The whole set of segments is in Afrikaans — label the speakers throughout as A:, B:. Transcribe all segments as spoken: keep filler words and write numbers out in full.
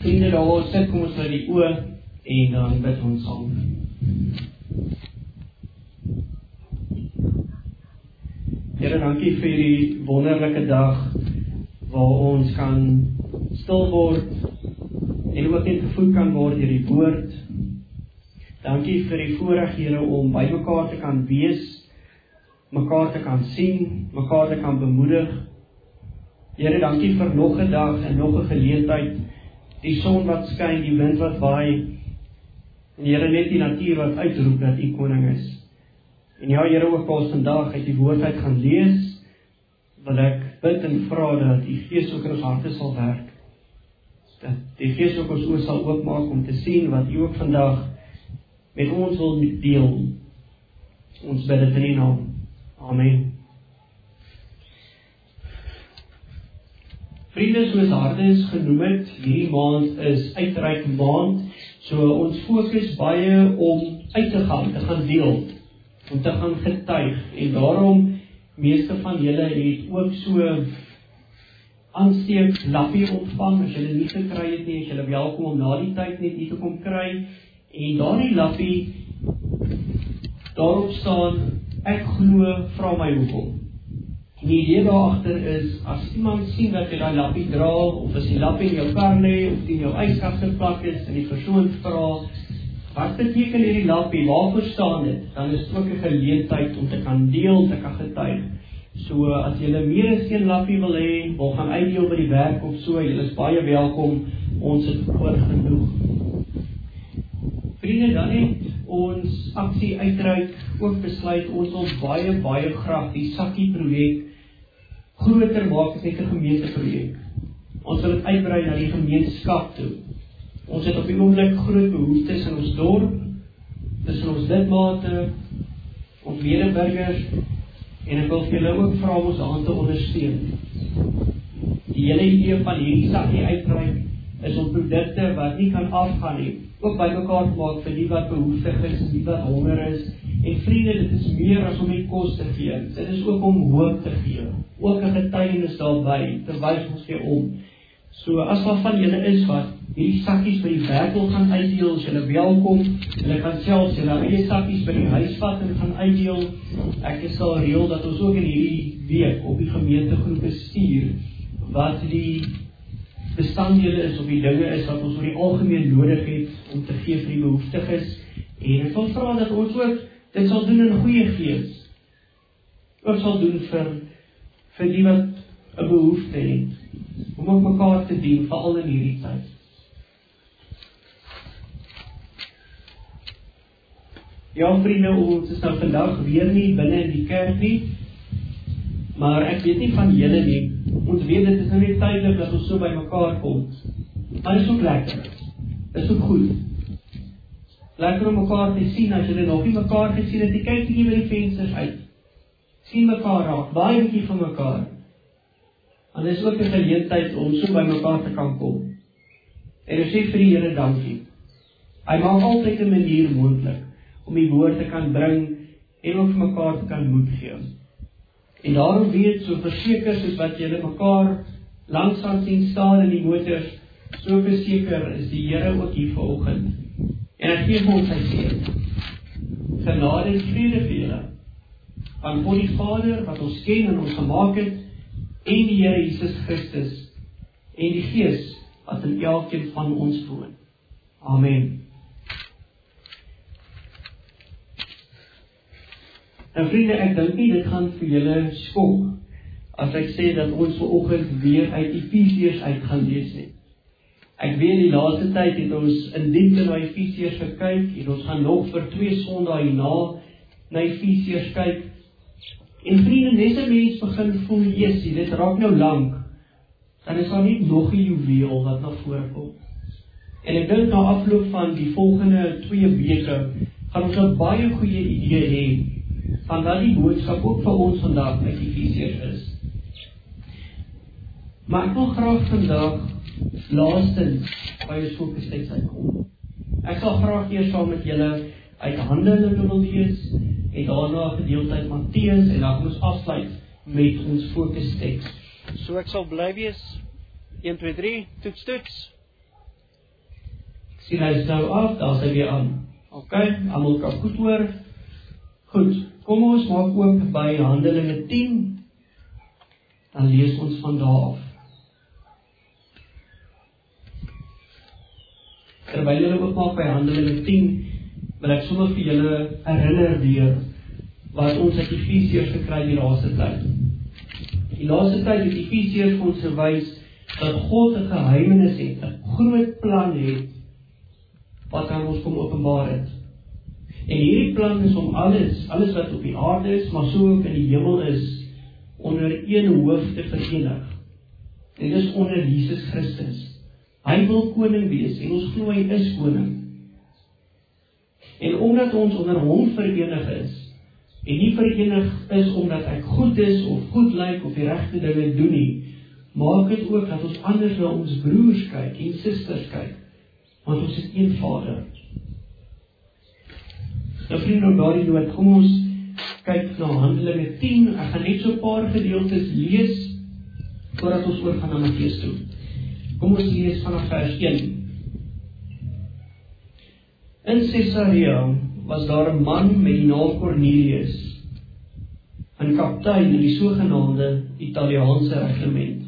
A: Vriende, daar waar sit, kom ons sluit die oë en dan bid ons saam. Here, dankie vir die wonderlike dag waar ons kan stil word en ook net gevoed kan word deur die woord. Dankie vir die voorreg, Here, om by mekaar te kan wees, mekaar te kan sien, mekaar te kan bemoedig. Here, dankie vir nog 'n dag en nog 'n geleentheid, die son wat skyn, die wind wat waai, en Here, net die natuur wat uitroep dat U koning is. En ja, Here, ook als vandag uit die woord uit gaan lees, wil ek bid en vra dat die Gees ook in ons harte sal werk. Dat die Gees ook ons oë sal oopmaak om te sien wat U ook vandag met ons wil deel. Ons bid dit in U naam. Amen. Vriende, soos Hardes genoem het, hierdie maand is uitreik maand, so ons fokus baie om uit te gaan, te gaan deel, om te gaan getuig, en daarom, meeste van julle het ook so aansteek lappie ontvang, as julle nie gekry het nie, as julle welkom om na die tyd net nie te kom kry, en daardie lappie, daarop staan, ek glo, vra my hoekom. En die idee daarachter is, as iemand sien dat jy die lappie dra, of as die lappie in jou kar lê, of die in jou ijskast geplak is, en die persoon vra, wat beteken hierdie lappie, waarvoor staan dit? Dan is het ook 'n geleentheid om te kan deel, te kan getuig. So, as jylle meer as een lappie wil hê, wil gaan uitdeel by die werk of so, jylle is baie welkom, ons het voor genoeg. Vriende, dan het ons aksie uitreik ook besluit, ons wil baie, baie graag die sakkie projek groter maak as net 'n gemeenteprojek. Ons wil het uitbrei na die gemeenskap toe. Ons het op die oomblik groot behoeftes in ons dorp, tussen ons lidmate, ons medeburgers, en ek wil vir julle ook vra om ons aan te ondersteun. Die hele idee van hierdie sakkie uitreik is om produkte wat nie kan afgaan nie, ook by mekaar te maak vir die wat behoeftig is, die wat honger is, en vriende, dit is meer as om die kos te gee, dit is ook om hoop te gee, ook 'n getuienis daarby, te wys ons gee om. So, as wat van julle is wat hierdie sakkies by die werk wil gaan uitdeel, is julle welkom, julle kan selfs julle eie sakkies by die huis vat en gaan uitdeel. Ek sal reël dat ons ook in hierdie week op die gemeentegroepe stuur, wat die bestanddele is, of die dinge is, wat ons oor die algemeen nodig het, om te gee vir die behoeftiges, en ek wil vra dat ons ook, dit sal doen in goeie gees, ook sal doen vir, vir die wat 'n behoefte het, om ook mekaar te dien, veral in hierdie tyd. Ja, vriende, ons is nou vandag weer nie binne in die kerk nie, maar ek weet nie van julle nie, ons weet dit is nou nie tydelik dat ons so by mekaar kom, maar dit is ook lekker, dit is ook goed, lekker om mekaar te sien, as julle nog nie mekaar gesien het, die kyk nie by die vensters uit, sien mekaar raak, baie bietjie van mekaar, en dit is ook 'n geleentheid om so by mekaar te kan kom, en ek sê vir die Here dankie, hy maak altyd 'n manier moontlik, om die woord te kan bring, en ook vir mekaar te kan moed gee. En daarom weet, so verseker soos wat julle mekaar langsaan sien staan in die motors, so verseker is die Here ook hier vanoggend. En ek gee vir ons sy seën. Genade en vrede vir julle, van God die Vader, wat ons ken en ons gemaak het, en die Here Jesus Christus, en die Gees, wat in elkeen van ons woon. Amen. En vriende, ek dink nie dit gaan vir julle skok, as ek sê dat ons vanoggend weer uit Efesiërs uit gaan lees nie. Ek weet die laaste tyd het ons in diepte na Efesiërs gekyk, en ons gaan nog vir twee sondae hierna na Efesiërs kyk. En vriende, net 'n mens begin voel, Jesusie, dit raak nou lank, dan is daar nie nog 'n juweel wat na vore kom. En ek dink na afloop van die volgende twee weke, gaan ons 'n baie goeie idee hê, van wat die boodskap ook vir ons vandag uit Efesiërs is. Maar ek wil graag vandag laastens by ons fokustekst uitkom. Ek sal graag eers saam met julle uit Handelinge wil lees, en daarna 'n gedeelte uit Matteus, en dan gaan ons afsluit met ons fokustekst. So ek sal bly wees, een, twee, drie, toets, toets. Sien hy is nou af, daar is hy weer aan. Ok, almal kan goed hoor. Goed, kom ons maak oop by Handelinge tien, dan lees ons van daar af. Terwyl julle oopmaak by Handelinge tien, wil ek sommer vir julle herinner weer wat ons uit Efesiërs gekry die laaste tyd. Die laaste tyd het Efesiërs vir ons gewys dat God 'n geheimenis het, 'n groot plan het wat aan ons kom openbaar het. En hierdie plan is om alles, alles wat op die aarde is, maar so ook in die hemel is, onder een hoof te verenig. En dit is onder Jesus Christus. Hy wil koning wees, en ons glo hy is koning. En omdat ons onder hom verenig is, en nie verenig is omdat ek goed is, of goed lyk, of die regte dinge doen nie, maak dit ook dat ons anders na ons broers kyk, en susters kyk, want ons het een Vader. Nou vriende, op daardie noot, kom ons kyk na Handelinge tien, ek gaan net so 'n paar gedeeltes lees, voordat ons oorgaan na Matteus toe. Kom ons lees vanaf vers een. In Caesarea was daar 'n man met die naam Cornelius, 'n kaptein in die sogenaamde Italiaanse reglement.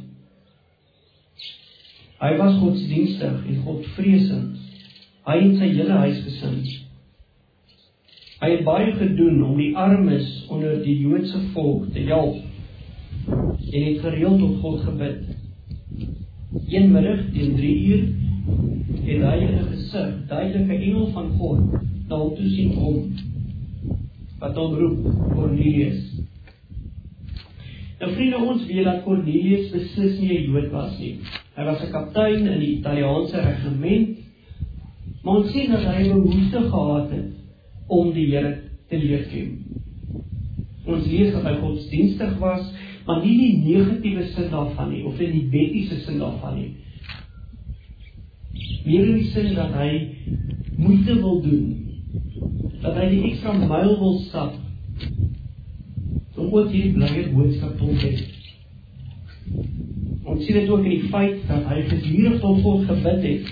A: Hy was godsdienstig en godvreesend, hy en sy hele huisgesin. Hy het baie gedoen om die armes onder die Joodse volk te help, en het gereeld tot God gebid. Een middag teen drie uur het hy in 'n gesig duidelike engel van God na hom toe sien kom, wat hom roep, Cornelius. Nou vriende, ons weet dat Cornelius beslis nie 'n Jood was nie. Hy was 'n kaptein in die Italiaanse regiment, maar ons sien dat hy 'n behoefte gehad het om die Here te leer ken. Ons lees dat hy godsdienstig was, maar nie die negatiewe sin daarvan nie, of in die wettiese sin daarvan nie. Meer in die sin dat hy moeite wil doen, dat hy die ekstra myl wil stap, om ook hierdie blye boodskap te ontdek. Ons sien dit ook in die feit dat hy gedurig tot God gebid het,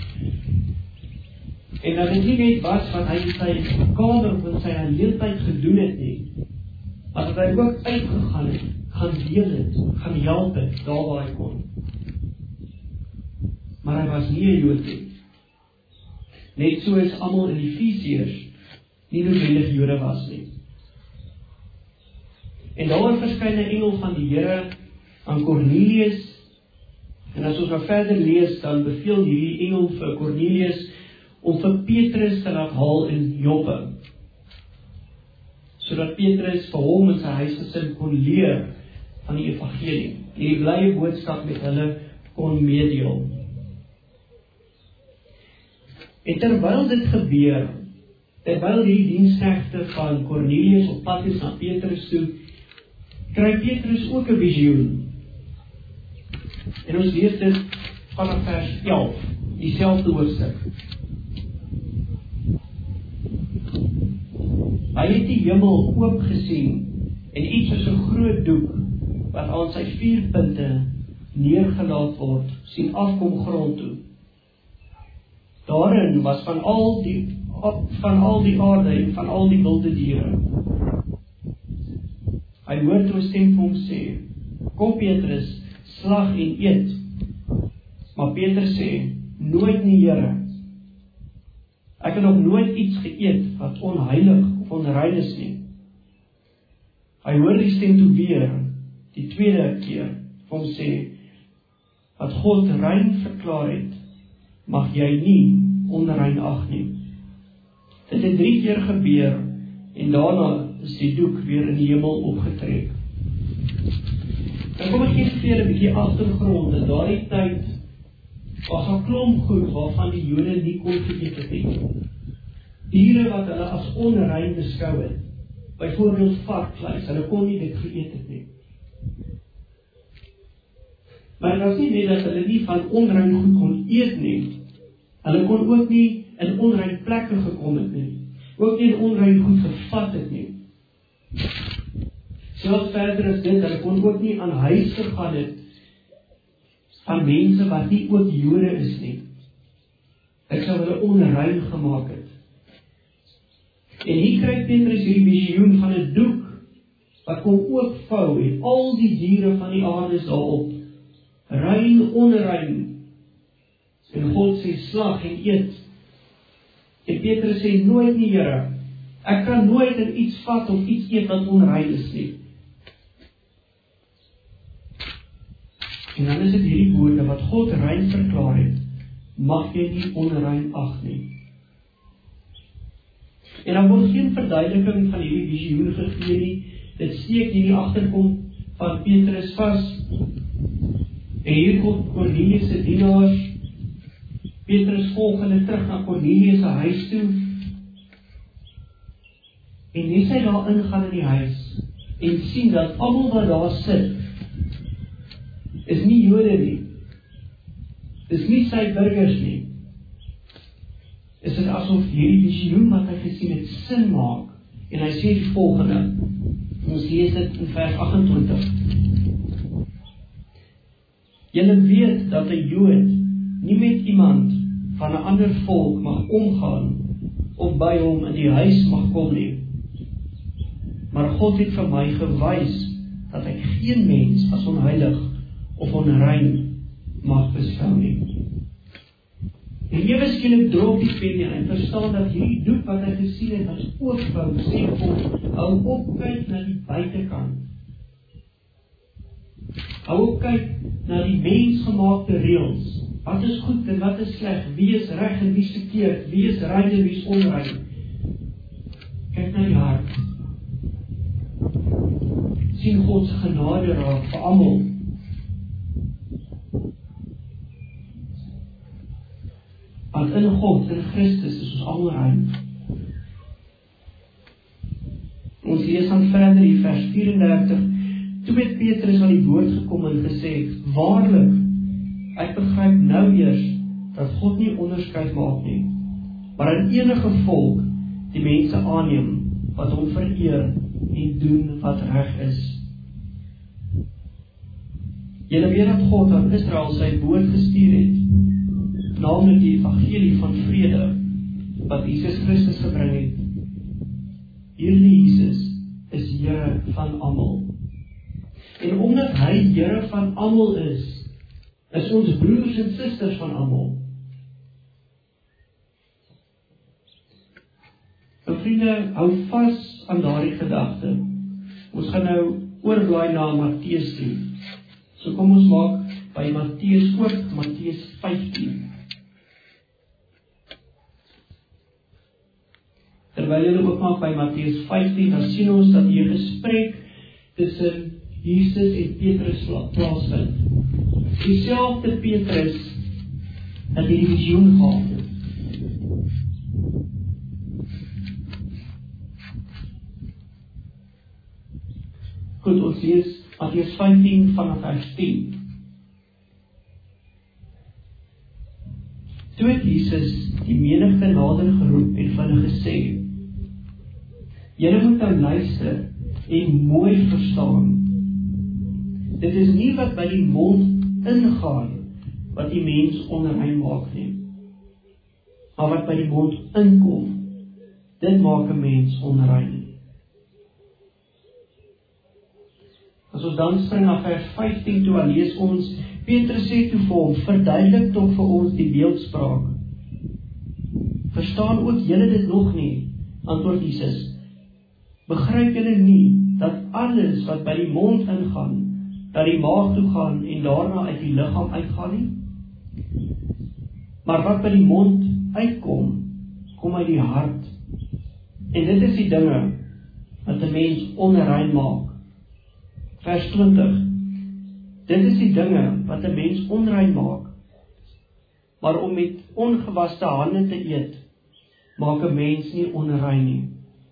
A: en dat dit nie net was wat hy in sy kamer of in sy heeltyd gedoen het nie, maar dat hy ook uitgegaan het, gaan deel het, gaan help het, daar waar hy kon. Maar hy was nie 'n Jood nie. Net so is almal in Efesiërs nie noodwendig Jode was nie. En daar verskyn 'n engel van die Here aan Cornelius, en as ons nou verder lees, dan beveel hierdie engel vir Cornelius om vir Petrus te laat haal in Joppe, sodat Petrus vir hom en sy huisgesin kon leer van die evangelie, en die blye boodskap met hulle kon meedeel. En terwyl dit gebeur, terwyl die diensknegte van Cornelius op pad is na Petrus toe, kry Petrus ook 'n visioen. En ons lees dit vanaf vers elf, dieselfde hoofstuk. Hy het die hemel oop gesien, en iets soos 'n groot doek, wat aan sy vier punte neergelaat word, sien afkom grond toe. Daarin was van al die van al die aarde en van al die wilde diere. Hy hoor toe 'n stem vir hom sê, kom Petrus, slag en eet. Maar Petrus sê, nooit nie, Here. Ek het nog nooit iets geëet wat onheilig of onrein is nie. Hy hoor die stem toe weer, die tweede keer, vir hom sê, wat God rein verklaar het, mag jy nie onrein ag nie. Dit het drie keer gebeur, en daarna is die doek weer in die hemel opgetrek. Dan kom ek gee vir 'n bietjie agtergrond, in daardie tyd was 'n klomp goed waarvan die Jode nie kon geëet het nie. Diere wat hulle as onrein beskou het, byvoorbeeld varkvleis, hulle kon nie dit geëet het nie. Maar dit was nie net dat hulle nie van onrein goed kon eet nie, hulle kon ook nie in onrein plekke gekom het nie, ook nie in onrein goed gevat het nie. Selfs verder as dit, hulle kon ook nie aan huis gegaan het van mense wat nie ook Jode is nie. Ek sal hulle onrein gemaak het. En hier kry Petrus hierdie visioen van 'n doek wat kom oopvou en al die diere van die aarde is daarop, rein, onrein. En God sê slag en eet. En Petrus sê nooit nie, Here, ek kan nooit in iets vat of iets eet wat onrein is nie. En dan is dit hierdie woorde wat God rein verklaar het, mag jy nie onrein ag nie. En dan word geen verduideliking van hierdie visioen gegee nie. Dit steek nie die agterkop van Petrus vas. En hier kom Kornelius se dienaars. Petrus volg hulle terug na Kornelius se huis toe. En nie sy daar ingaan in die huis en sien dat almal wat daar sit is nie Jode nie. Is nie sy burgers nie. Is dit asof hierdie visioen wat hy gesien het sin maak. En hy sê die volgende. Ons lees dit in vers agt-en-twintig. Julle weet dat 'n Jood nie met iemand van 'n ander volk mag omgaan of by hom in die huis mag kom nie. Maar God het vir my gewys dat ek geen mens as onheilig of onrein mag beskou nie. En ewe skielik drop die pen en hy verstaan dat hierdie doek wat hy gesien het as oopvou, sê God, hou op kyk na die buitekant. Hou op kyk na die mensgemaakte reëls. Wat is goed en wat is sleg? Wie is reg en wie is verkeerd? Wie is rein en wie is onrein? Kyk na die hart. Sien God se genade raak vir almal. Want in God, in Christus, is ons almal rein. Ons lees dan verder in vers vyf-en-dertig. Toe het Petrus aan die woord gekom en gesê, waarlik, ek begryp nou eers dat God nie onderskeid maak nie, maar in enige volk die mense aanneem wat hom vereer en doen wat reg is. Julle weet dat God aan Israel sy woord gestuur het, naamlik die evangelie van vrede, wat Jesus Christus gebring het. Hierdie Jesus is Here van almal. En omdat hy Here van almal is, is ons broers en susters van almal. Nou vriende, hou vas aan daardie gedagte. Ons gaan nou oorblaai na Matteus toe. So kom ons maak by Matteus oop, Matteus vyftien. Terwyl jy ook maak by Matteus vyftien, dan sien ons dat hier 'n gesprek tussen Jesus en Petrus plaasvind. Dieselfde Petrus het hierdie visioen gehad. Goed, ons lees Matteus vyftien vanaf vers tien. Toe het Jesus die menigte nader geroep en van hulle gesê, julle moet nou luister en mooi verstaan. Dit is nie wat by die mond ingaan, wat die mens onrein maak nie. Maar wat by die mond inkom, dit maak 'n mens onrein. As ons dan spring na vers vyftien toe, lees ons, Petrus sê toe vir hom, verduidelik tog vir ons die beeldspraak. Verstaan ook julle dit nog nie? Antwoord Jesus, begryp julle nie, dat alles wat by die mond ingaan, dat die maag toe gaan en daarna uit die liggaam uitgaan nie? Maar wat by die mond uitkom, kom uit die hart. En dit is die dinge wat 'n mens onrein maak. Vers twintig. Dit is die dinge wat 'n mens onrein maak. Maar om met ongewaste hande te eet, maak 'n mens nie onrein nie.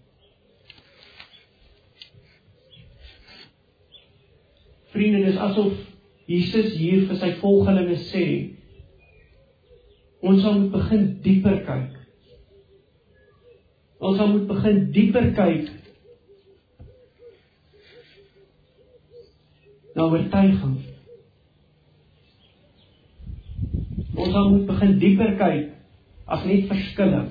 A: Vriende, dis asof Jesus hier vir sy volgelinge sê, ons sal moet begin dieper kyk. Ons sal moet begin dieper kyk na oortuiging. Ons sal moet begin dieper kyk as net verskille.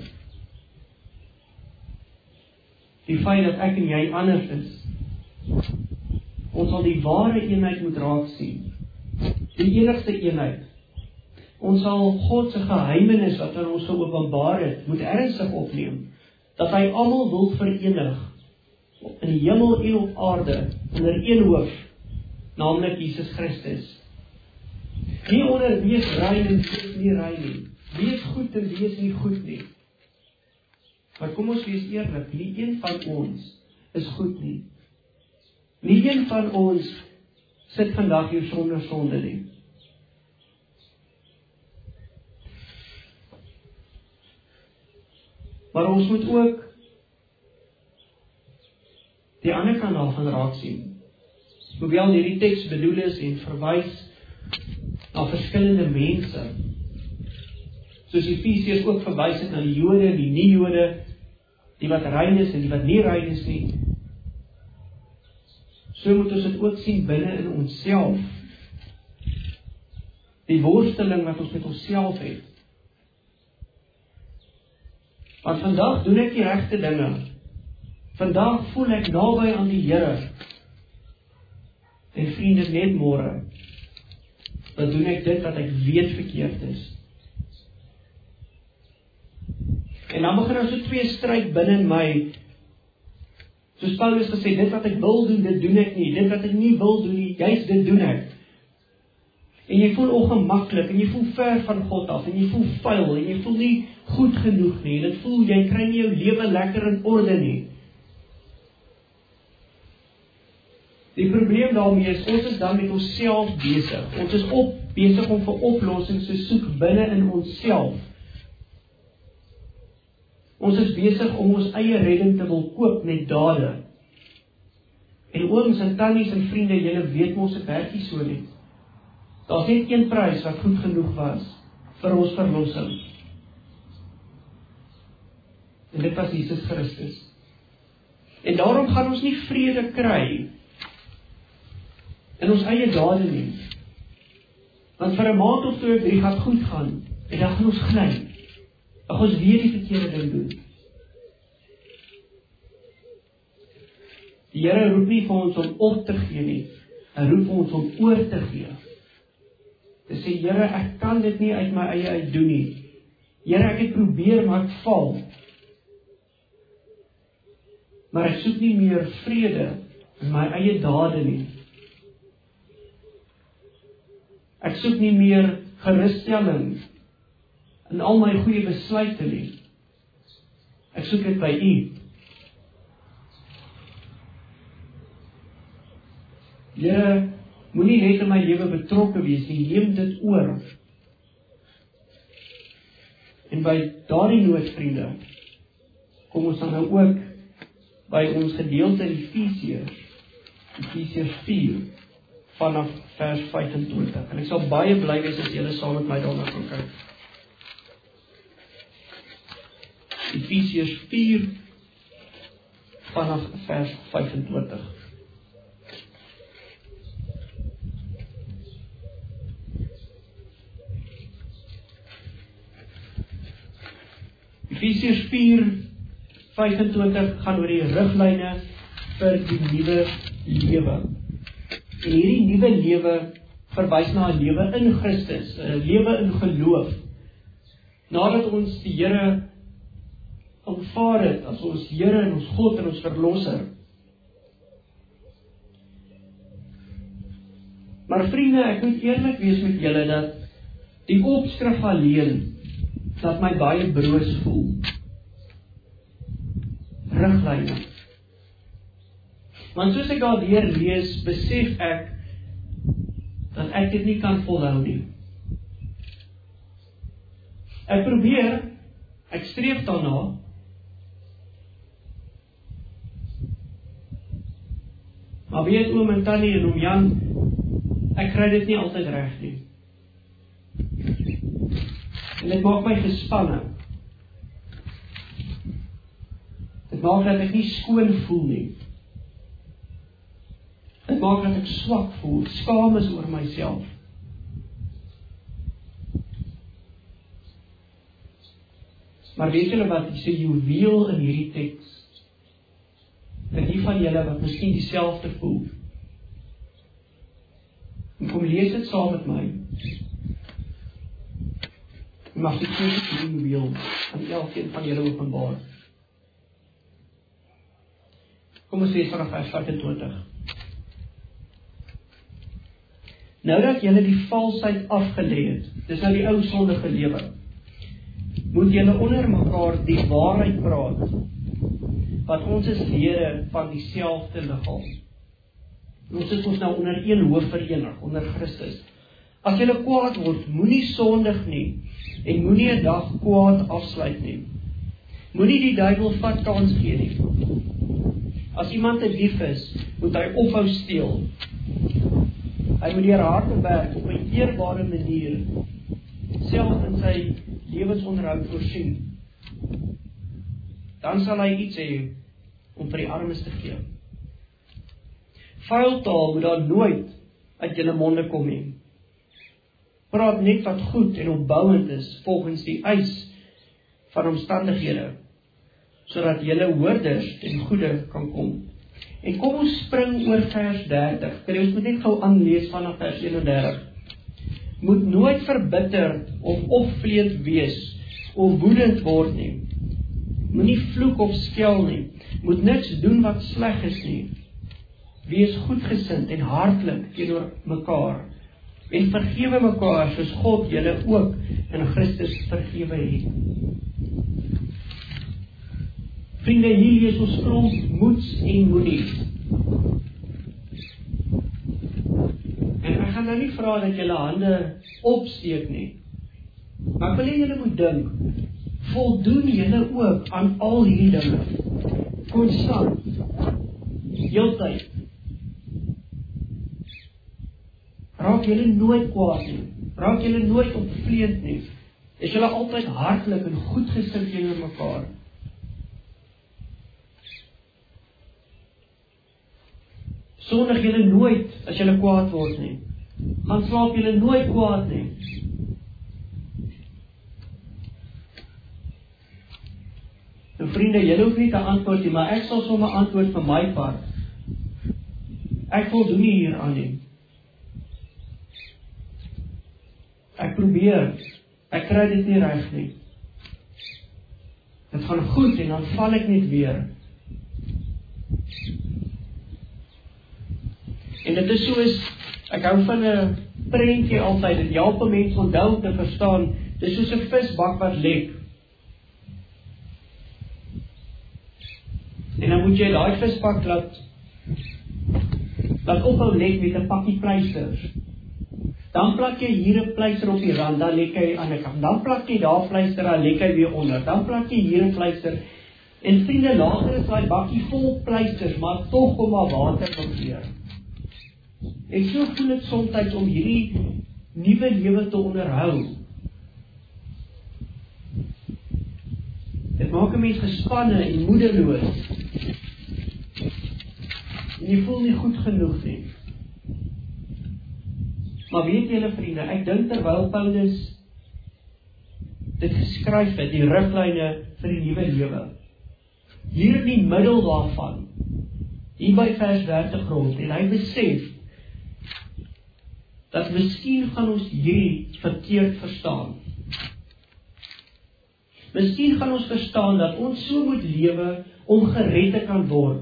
A: Die feit dat ek en jy anders is. Ons sal die ware eenheid moet raak sien. Die enigste eenheid. Ons sal God se geheimenis wat aan ons geopenbaar het, moet ernstig opneem, dat hy almal wil verenig, in die hemel en op aarde, onder een hoof, naamlik Jesus Christus. Nie onder wie is rein en wie is nie rein nie, wie is goed en wie is nie goed nie. Maar kom ons wees eerlik, nie een van ons is goed nie. Nie een van ons sit vandag hier sonder sonde nie. Maar ons moet ook die ander kant daarvan raak sien. Hoewel hierdie teks bedoel is en verwys na verskillende mense, soos Efesiërs ook verwys het na die Jode, die nie-Jode, die wat rein is en die wat nie rein is nie. So moet ons dit ook sien binne in onsself. Die worsteling wat ons met onsself het. Want vandag doen ek die regte dinge. Vandag voel ek naby aan die Here. En vriende, net môre, dan doen ek dit wat ek weet verkeerd is. En dan begin daar so twee stryd binne in my. Soos Paulus gesê, dit wat ek wil doen, dit doen ek nie. Dit wat ek nie wil doen nie, juist dit doen ek. En jy voel ongemaklik, en jy voel ver van God af, en jy voel vuil, en jy voel nie goed genoeg nie. En dit voel, jy kry nie jou lewe lekker in orde nie. Die probleem daarmee is, ons is dan met onsself besig. Ons is op, besig om vir oplossings te soek binne in onsself. Ons is besig om ons eie redding te wil koop met dade. En ooms en tannies en vriende, julle weet mos dit werk nie so nie. Daar is net een prys wat goed genoeg was vir ons verlossing. En dit was Jesus Christus. En daarom gaan ons nie vrede kry in ons eie dade nie. Want vir 'n maand of twee of drie gaan goed gaan, en dan gaan ons gly. Dan gaan ons weer die verkeerde ding doen. Die Here roep nie vir ons om op te gee nie. Hy roep vir ons om oor te gee. Hy sê, Here, ek kan dit nie uit my eie uit doen nie. Here, ek het probeer, maar ek val. Maar ek soek nie meer vrede in my eie dade nie. Ek soek nie meer gerusstelling in al my goeie besluite nie. Ek soek dit by U. Here, moenie net in my lewe betrokke wees nie, neem dit oor. En by daardie nood, vriende, kom ons dan nou ook by ons gedeelte in Efesiërs, Efesiërs vier, vanaf vers vyfentwintig. En ek sal baie bly wees as julle saam met my daarna kan kyk. Efesiërs vier, vanaf vers vyfentwintig. Efesiërs vier, vyfentwintig gaan oor die riglyne vir die nuwe lewe. En hierdie nuwe lewe verwys na 'n lewe in Christus, 'n lewe in geloof. Nadat ons die Here aanvaar het as ons Here en ons God en ons verlosser. Maar vriende, ek moet eerlik wees met julle dat die opskrif alleen dat my baie broos voel. Riglyne. Want soos ek daardeur lees, besef ek dat ek dit nie kan volhou nie. Ek probeer, ek streef daarna, maar weet oom en tannie en oom Jan, ek kry dit nie altyd reg nie. En dit maak my gespanne. Dit maak dat ek nie skoon voel nie. Dit maak dat ek swak voel, skaam is oor myself. Maar weet julle wat, dis 'n juweel in hierdie teks. Vir die van julle wat miskien dieselfde voel. En kom lees dit saam met my. En mag die tweede juweel aan elkeen van julle openbaar. Kom ons lees vanaf vers vyf-en-twintig. Nou dat julle die valsheid afgelê het, dis nou die ou sondige lewe, moet julle onder mekaar die waarheid praat, want ons is lede van dieselfde liggaam. Ons is ons nou onder een hoof verenig, onder Christus. As julle kwaad word, moenie sondig nie, en moenie 'n dag kwaad afsluit nie. Moenie die duiwel vat kans gee nie. As iemand 'n dief is, moet hy ophou steel. Hy moet deur harde werk op 'n eerbare manier self in sy lewensonderhoud voorsien. Dan sal hy iets hê om vir die armes te gee. Vuil taal moet daar nooit uit julle monde kom nie. Praat net wat goed en opbouend is volgens die eis van omstandighede, sodat julle hoorders ten goeie kan kom. En kom ons spring oor vers dertig. Kan ons moet net gou aanlees vanaf vers eenendertig. Moet nooit verbitterd of opvleend wees of woedend word nie. Moenie vloek of skel nie. Moet niks doen wat sleg is nie. Wees goedgesind en hartlik teenoor mekaar. En vergewe mekaar soos God julle ook in Christus vergewe het. Vriende, hier lees ons klomp moeds en moenies. En ek gaan nou nie vra dat julle hande opsteek nie. Maar ek wil hê julle moet dink, voldoen julle ook aan al hierdie dinge? Konstant. Heeltyd. Raak julle nooit kwaad nie. Raak julle nooit opvleend nie. Is julle altyd hartlik en goedgesind teenoor mekaar? Sondig julle nooit as julle kwaad word nie. Gaan slaap julle nooit kwaad nie. En vriende, julle hoef nie te antwoord nie, maar ek sal sommer antwoord vir my part. Ek voldoen nie hieraan nie. Ek probeer, ek kry dit nie reg nie. Dit gaan goed en dan val ek net weer. En dit is soos, ek hou van 'n prentjie altyd, dit help 'n mens onthou te verstaan, dit is soos 'n visbak wat lek. En dan moet jy daai visbak laat, laat ophou lek met 'n pakkie pleisters. Dan plak jy hier 'n pleister op die rand, dan lek hy aan die kant. Dan plak jy daar pleister, dan lek hy weer onder. Dan plak jy hier 'n pleister. En vriende, later is daai bakkie vol pleisters, maar tog kom maar water van weer. Ek so voel dit soms om hierdie nuwe lewe te onderhou. Dit maak 'n mens gespanne en moedeloos. En jy voel nie goed genoeg nie. Maar weet julle vriende, ek dink terwyl Paulus dit geskryf het, die riglyne vir die nuwe lewe, hier in die middel daarvan, hier by vers dertig rond, en hy besef, dat miskien gaan ons hierdie verkeerd verstaan. Miskien gaan ons verstaan dat ons so moet lewe om gered te kan word.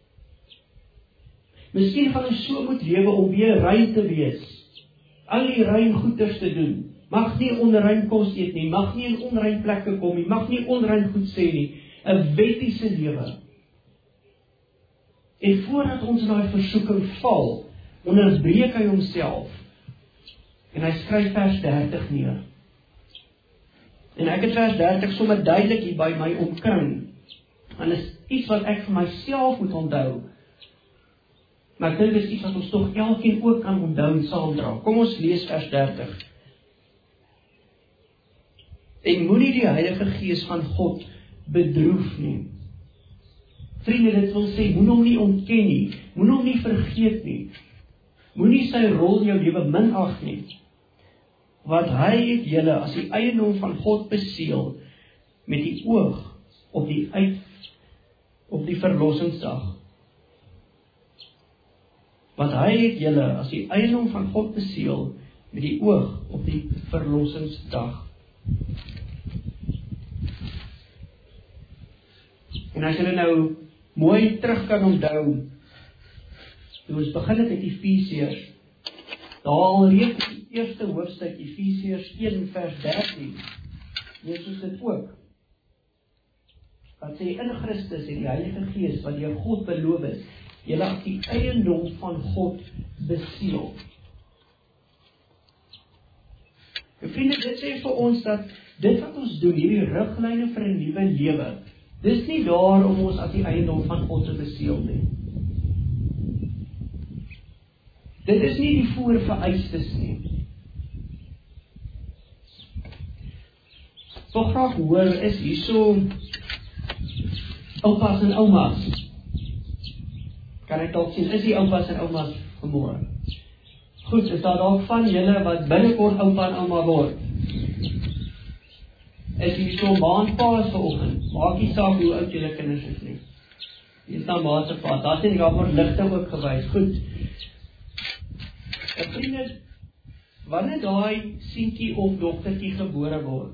A: Miskien gaan ons so moet lewe om weer rein te wees. Al die rein goeders te doen. Mag nie onrein kos eet nie, mag nie in onrein plekke kom nie, mag nie onrein goed sê nie. 'n wettiese lewe. En voordat ons in daai versoeking val, onderbreek hy homself. En hy skryf vers dertig neer. En ek het vers dertig sommer duidelik hier by my omkring. En is iets wat ek vir myself moet onthou. Maar ek dink dit is iets wat ons tog elkeen ook kan onthou en saamdra. Kom ons lees vers dertig. En moenie die Heilige Gees van God bedroef nie. Vriende, dit wil sê, moenie hom nie ontken nie, moenie hom nie vergeet nie. Moenie sy rol in jou lewe minag nie. Want hy het julle as die eiendom van God beseël met die oog op die uit op die verlossingsdag. Want hy het julle as die eiendom van God beseël met die oog op die verlossingsdag. En as julle nou mooi terug kan onthou, toe ons begin het met Efesiërs, daar alreeds die eerste hoofstuk, Efesiërs een vers dertien, lees ons dit ook. Wat sê, in Christus en die Heilige Gees, wat deur God beloof is, julle as die eiendom van God beseël. En vriende, dit sê vir ons dat dit wat ons doen, hierdie riglyne vir 'n nuwe lewe, dis nie daar om ons as die eiendom van God te beseël nie. Dit is nie die voorvereistes nie. Toch graag hoor, is hierso oupas en oumas. Kan ek dalk sien, is die oupas en oumas vanmôre? Goed, is daar dalk van julle wat binnekort oupa en ouma word? Is hierso maandpaas vanoggend? Maak nie saak hoe oud julle kinders is nie. Hier staan maandpaas, daar sien daar word ligte ook gewys. Goed. Ek vriende, wanneer daai seentjie of dogtertjie gebore word,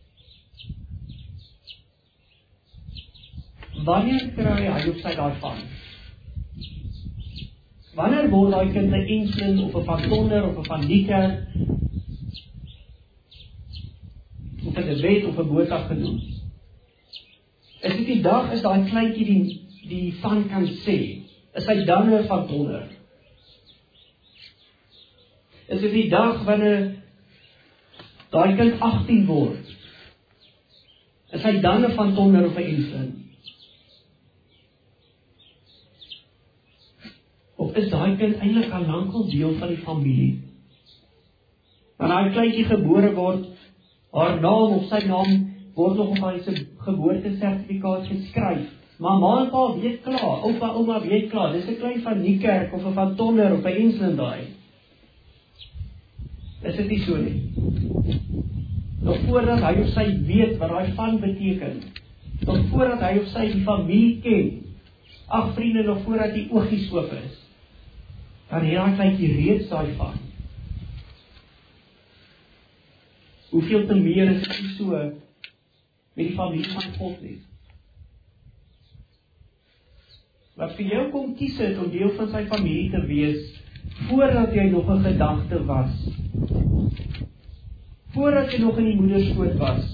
A: wanneer kry hy of sy daarvan? Wanneer word daai kind 'n insulin of 'n van Tonder of 'n van Niekerk of 'n debet of 'n boodskap gedoen? Is dit die dag is daai kleintjie die die van kan sê, is hy dan 'n van Tonder? Is dit die dag wanneer daai kind agtien word, is hy dan 'n van Tonder of 'n insulin? Of is daai kind eintlik al lankal deel van die familie? Wanneer daai kleintjie gebore word, haar naam of sy naam word nog op haar geboortesertifikaat geskryf. Maar ma en pa weet klaar, oupa, ouma weet klaar, dis 'n klein van Niekerk of 'n van Tonder of 'n insulin daai. Is dit nie so nie? Nog voordat hy of sy weet wat daai van beteken, nog voordat hy of sy die familie ken, ag vriende, nog voordat die oogies oop is, dan het daai kleintjie reeds daai van. Hoeveel te meer is dit nie so met die familie van God nie? Wat vir jou kom kies het om deel van sy familie te wees, voordat jy nog 'n gedagte was, voordat jy nog in die moederskoot was,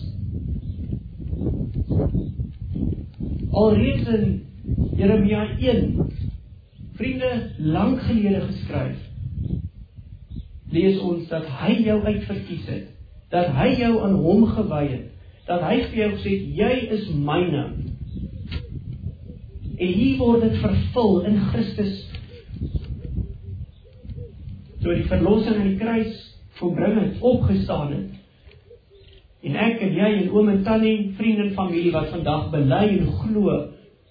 A: alreeds in Jeremia een, vriende, lank gelede geskryf, lees ons dat hy jou uitverkies het, dat hy jou aan hom gewy het, dat hy vir jou gesê het, jy is myne. En hier word dit vervul in Christus, so die verlossing aan die kruis volbring het, opgestaan het. En ek en jy en oom en tannie, vriende en familie wat vandag bely en glo,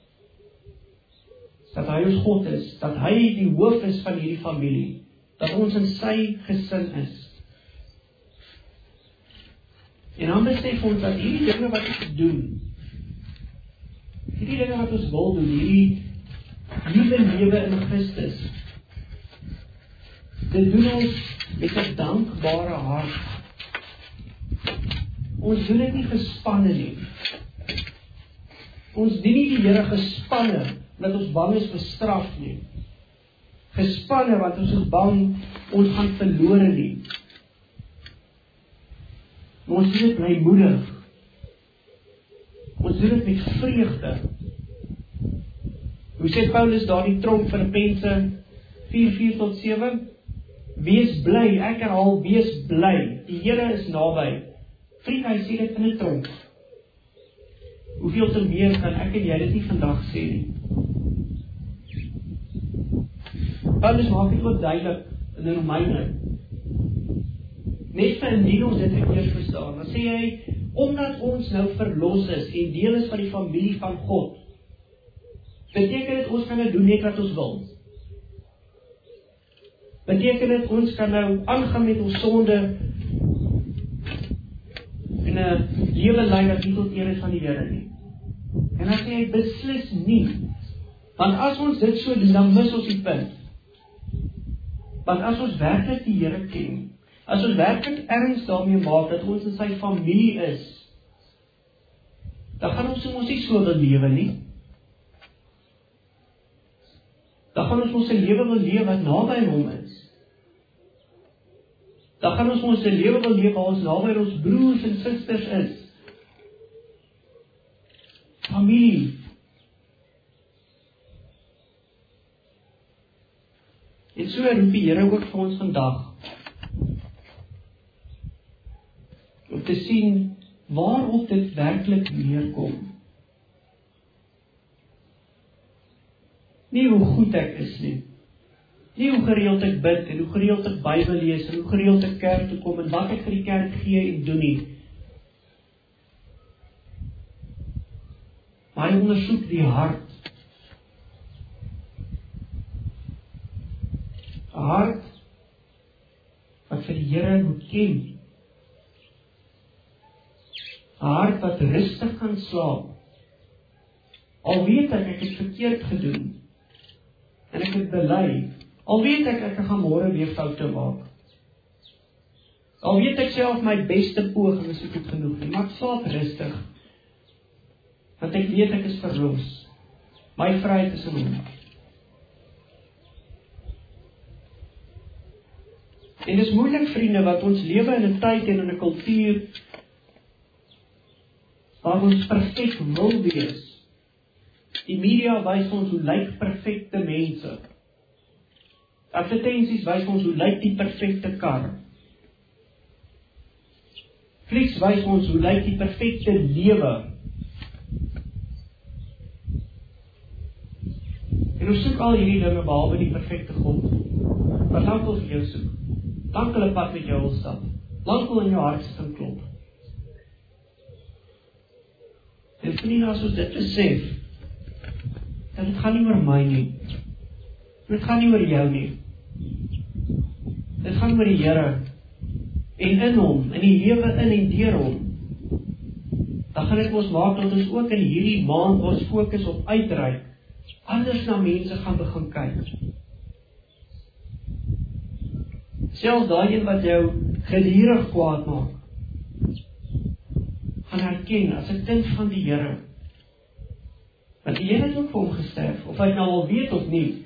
A: dat hy ons God is, dat hy die hoof is van hierdie familie, dat ons in sy gesin is. En dan besef ons dat hierdie dinge wat ons doen, hierdie dinge wat ons wil doen, hierdie nuwe lewe in Christus, dit doen ons met 'n dankbare hart. Ons doen dit nie gespanne nie. Ons dien nie die Here gespanne, dat ons bang is vir straf nie. Gespanne, want ons is bang, ons gaan verlore nie. Maar ons doen dit blymoedig. Ons doen dit met vreugde. Hoe sê Paulus daar die tronk Filippense vier vier tot sewe? Wees bly, ek herhaal, wees bly. Die Here is naby. Vriend, hy sê dit in 'n tronk. Hoeveel te meer kan ek en jy dit nie vandag sê nie? Paulus maak dit ook duidelik in Romeine. Net vir indien ons dit eers verstaan, dan sê hy, omdat ons nou verlos is en deel is van die familie van God, beteken dit ons kan nou doen net wat ons wil. Beteken dit ons kan nou aangaan met ons sonde en 'n lewe lei wat nie tot eer is van die Here nie. En dan sê hy beslis nie. Want as ons dit so doen, dan mis ons die punt. Want as ons werklik die Here ken, as ons werklik erns daarmee maak dat ons in sy familie is, dan gaan ons ons nie so wil lewe nie. Dan gaan ons ons lewe wil lewe wat naby hom is. Dan gaan ons ons lewe wil lewe waar ons naby ons broers en susters is. Familie. En so roep die Here ook vir ons vandag om te sien waarop dit werklik neerkom. Nie hoe goed ek is nie. Nie hoe gereeld ek bid en hoe gereeld ek Bybel lees en hoe gereeld ek kerk toe kom en wat ek vir die kerk gee en doen nie. Maar hy ondersoek die hart. 'n Hart wat vir die Here moet ken. 'n Hart wat rustig kan slaap. Al weet ek ek het verkeerd gedoen. En ek het bely. Al weet ek ek gaan môre weer foute maak. Al weet ek self my beste poging is nie goed genoeg nie, maar ek slaap rustig. Want ek weet ek is verlos. My vryheid is in hom. En dis moeilik, vriende, wat ons lewe in 'n tyd en in 'n kultuur waar ons perfek wil wees. Die media wys ons hoe lyk perfekte mense. Advertensies wys ons hoe lyk die perfekte kar. Flieks wys ons hoe lyk die perfekte lewe. En ons soek al hierdie dinge behalwe die perfekte God. Wat lank wil vir jou soek? Lank hulle pad met jou wil stap. Lank wil in jou hart sit en klop. En vriende, as ons dit besef, dan dit gaan nie oor my nie. Dit gaan nie oor jou nie. Dit gaan oor die Here. En in hom, in die lewe in en deur hom. Dan gaan dit ons maak dat ons ook in hierdie maand ons fokus op uitreik. Anders na mense gaan begin kyk. Selfs daai een wat jou gedurig kwaad maak, gaan herken as 'n kind van die Here. Want die Here het ook vir hom gesterf, of hy nou al weet of nie.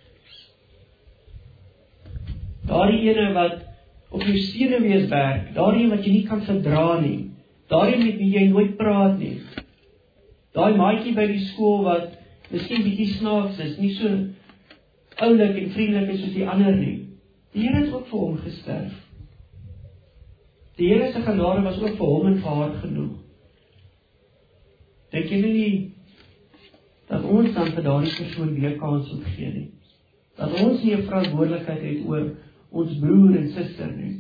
A: Daardie ene wat op jou senuwees werk, daardie wat jy nie kan verdra nie, daardie met wie jy nooit praat nie, daai maatjie by die skool wat miskien bietjie snaaks is, nie so oulik en vriendelik is soos die ander nie. Die Here het ook vir hom gesterf. Die Here se genade was ook vir hom en vir haar genoeg. Dink jy nie dat ons dan vir daardie persoon weer kans moet gee nie? Dat ons nie 'n verantwoordelikheid het oor ons broer en suster nie?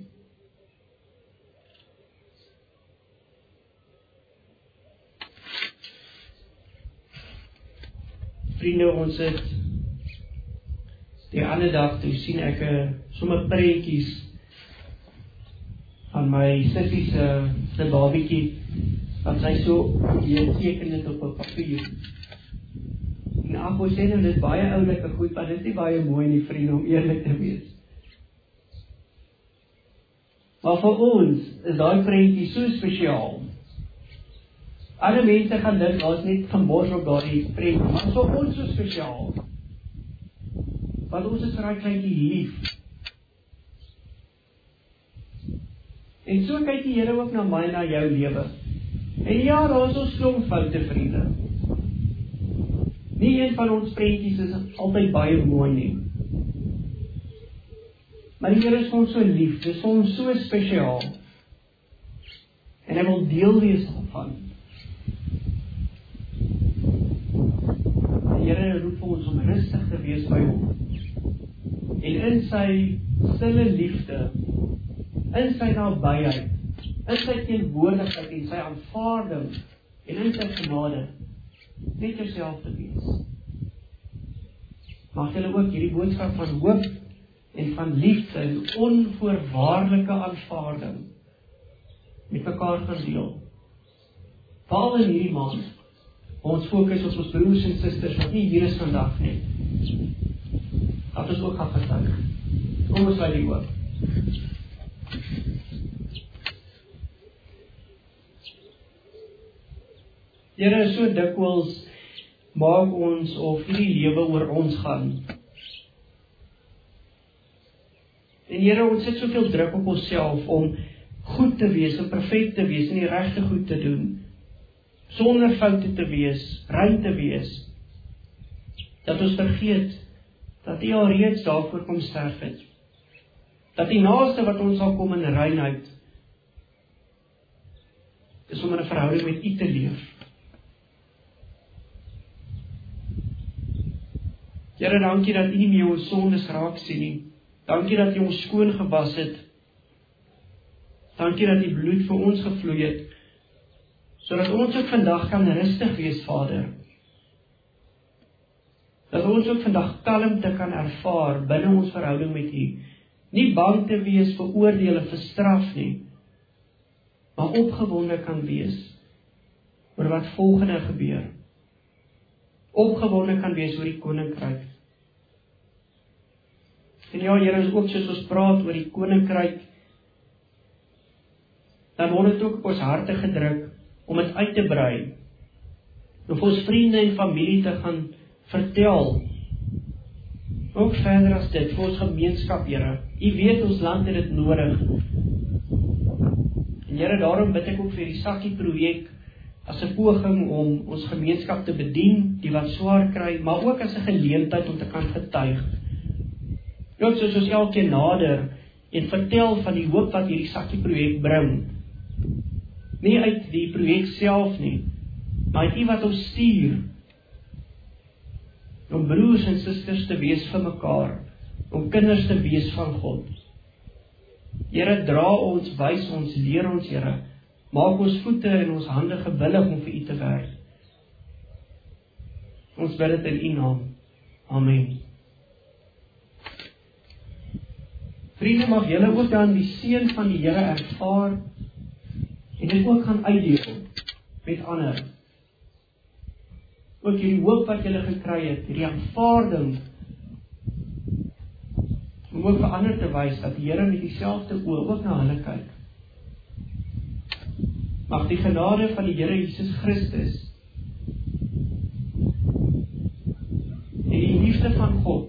A: Vriende, ons het die ander dag toe sien ek sommer preetjies van my sussie se se babietjie, wat sy so hier teken dit op 'n papier. En ag, ons sê nou dit is baie oulike goed, maar dit is nie baie mooi nie, vriende, om eerlik te wees. Maar vir ons is daai prentjie so spesiaal. Alle mense gaan dink, daar's net gemors op daai prentjie, maar vir ons so spesiaal. Want ons is vir daai kleintjie lief. En so kyk die Here ook na my en na jou lewe. En ja, daar is ons klomp foute, vriende. Nie een van ons prentjies is altyd baie mooi nie. Maar die Here is vir ons so lief, dis vir ons so spesiaal. En hy wil deel wees daarvan. Die Here roep vir ons om rustig te wees by hom. En in sy stille liefde, in sy nabyheid, in sy teenwoordigheid en sy aanvaarding en in sy genade, net jouself te wees. Mag julle ook hierdie boodskap van hoop en van liefde en onvoorwaardelike aanvaarding met mekaar gaan deel. Veral in hierdie maand, ons fokus op ons broers en susters wat nie hier is vandag nie. Dat ons ook gaan getuig. Kom ons sluit die oop. Here, so dikwels maak ons of hierdie lewe oor ons gaan. En Here, ons sit soveel druk op onsself om goed te wees, en perfek te wees, en die regte goed te doen, sonder foute te wees, rein te wees, dat ons vergeet, dat U al reeds daarvoor kom sterf het, dat die naaste wat ons sal kom in reinheid, is om in 'n verhouding met U te leef. Here, dankie dat U nie meer ons sondes raak sien nie. Dankie dat U ons skoon gewas het. Dankie dat U bloed vir ons gevloei het, sodat ons ook vandag kan rustig wees, Vader. Dat ons ook vandag kalmte kan ervaar binne ons verhouding met U. Nie bang te wees vir oordeel en vir straf nie, maar opgewonde kan wees oor wat volgende gebeur. Opgewonde kan wees oor die koninkryk. En ja, Here, is ook soos ons praat oor die koninkryk, dan word dit ook op ons harte gedruk om dit uit te brei. Om vir ons vriende en familie te gaan vertel. Ook verder as dit, vir ons gemeenskap, Here. U weet ons land het dit nodig. En Here, daarom bid ek ook vir die Sakkie projek as 'n poging om ons gemeenskap te bedien, die wat swaar kry, maar ook as 'n geleentheid om te kan getuig. Ook soos ons elkeen nader en vertel van die hoop wat hierdie Sakkie projek bring. Nie uit die projek self nie, maar uit U wat ons stuur, om broers en susters te wees vir mekaar, om kinders te wees van God. Here, dra ons, wys ons, leer ons, Here, maak ons voete en ons hande gewillig om vir U te werk. Ons bid dit in U naam. Amen. Vriende, mag julle ook dan die seën van die Here ervaar, en dit ook gaan uitdeel met ander. Ook hierdie hoop wat julle gekry het, hierdie aanvaarding, om ook vir ander te wys dat die Here met dieselfde oë ook na hulle kyk. Mag die genade van die Here Jesus Christus en die liefde van God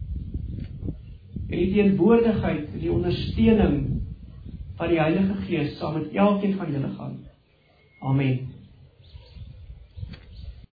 A: en die teenwoordigheid en die ondersteuning van die Heilige Gees saam met elkeen van julle gaan. Amen.